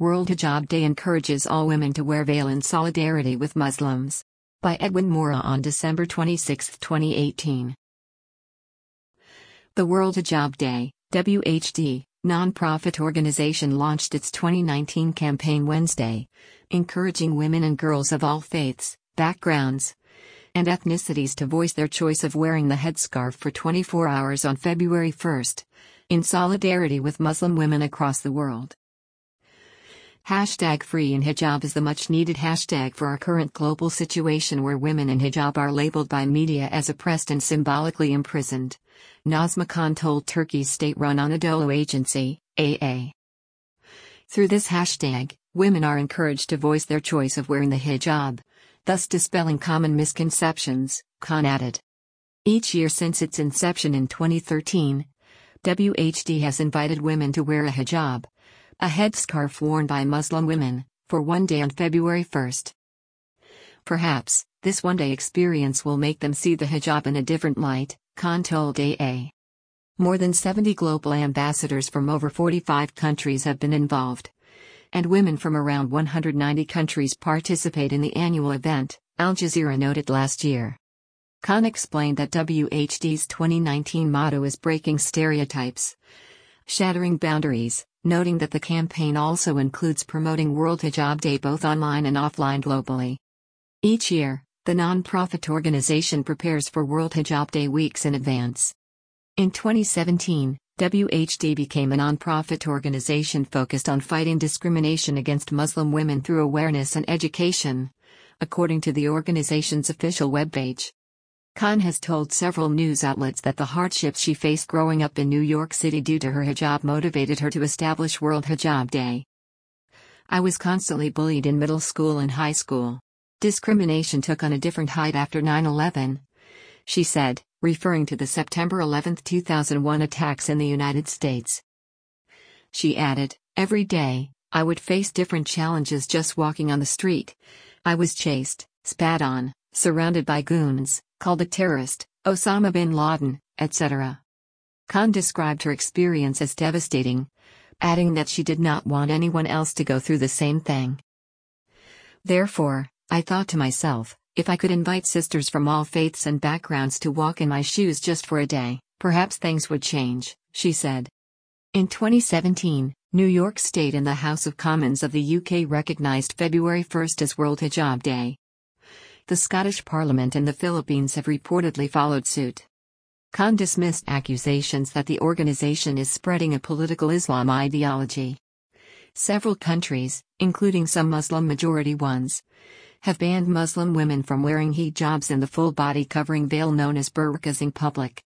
World Hijab Day encourages all women to wear veil in solidarity with Muslims. By Edwin Mora on December 26, 2018. The World Hijab Day, WHD, non-profit organization launched its 2019 campaign Wednesday, encouraging women and girls of all faiths, backgrounds, and ethnicities to voice their choice of wearing the headscarf for 24 hours on February 1, in solidarity with Muslim women across the world. #FreeInHijab is the much-needed hashtag for our current global situation where women in hijab are labeled by media as oppressed and symbolically imprisoned, Nazma Khan told Turkey's state-run Anadolu Agency, AA. Through this hashtag, women are encouraged to voice their choice of wearing the hijab, thus dispelling common misconceptions, Khan added. Each year since its inception in 2013, WHD has invited women to wear a hijab, a headscarf worn by Muslim women, for one day on February 1. Perhaps, this one-day experience will make them see the hijab in a different light, Khan told AA. More than 70 global ambassadors from over 45 countries have been involved, and women from around 190 countries participate in the annual event, Al Jazeera noted last year. Khan explained that WHD's 2019 motto is breaking stereotypes, shattering boundaries, noting that the campaign also includes promoting World Hijab Day both online and offline globally. Each year, the non-profit organization prepares for World Hijab Day weeks in advance. In 2017, WHD became a non-profit organization focused on fighting discrimination against Muslim women through awareness and education, according to the organization's official webpage. Khan has told several news outlets that the hardships she faced growing up in New York City due to her hijab motivated her to establish World Hijab Day. I was constantly bullied in middle school and high school. Discrimination took on a different height after 9/11, she said, referring to the September 11, 2001 attacks in the United States. She added, "Every day, I would face different challenges just walking on the street. I was chased, spat on, surrounded by goons, called a terrorist, Osama bin Laden, etc." Khan described her experience as devastating, adding that she did not want anyone else to go through the same thing. "Therefore, I thought to myself, if I could invite sisters from all faiths and backgrounds to walk in my shoes just for a day, perhaps things would change," she said. In 2017, New York State and the House of Commons of the UK recognized February 1 as World Hijab Day. The Scottish Parliament and the Philippines have reportedly followed suit. Khan dismissed accusations that the organization is spreading a political Islam ideology. Several countries, including some Muslim-majority ones, have banned Muslim women from wearing hijabs and the full-body covering veil known as burqas in public.